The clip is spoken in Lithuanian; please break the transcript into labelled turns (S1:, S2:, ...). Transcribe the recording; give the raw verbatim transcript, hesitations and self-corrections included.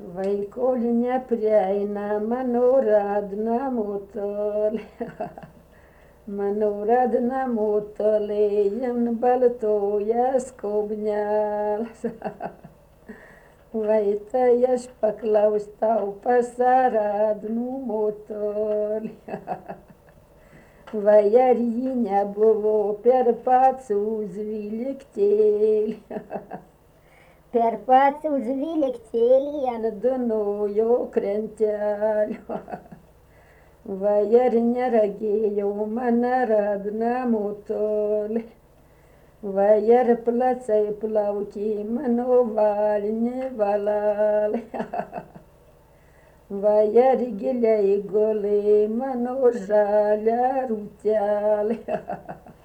S1: Vai kol neprieina mano radna mutoli, mano radna mutoli, jam baltojas kubņēls. Vai tai aš paklaustau pasarādnu mutoli, vai arī nebuvo per pats uz vilktēli.
S2: Per pats uz vilktēliem
S1: Danojo krentelio, vai ar neragėjau mano radna mutoli, vai ar placai plaukė mano valinė valalė, vai ar giliai gulė mano žalia rūtelė.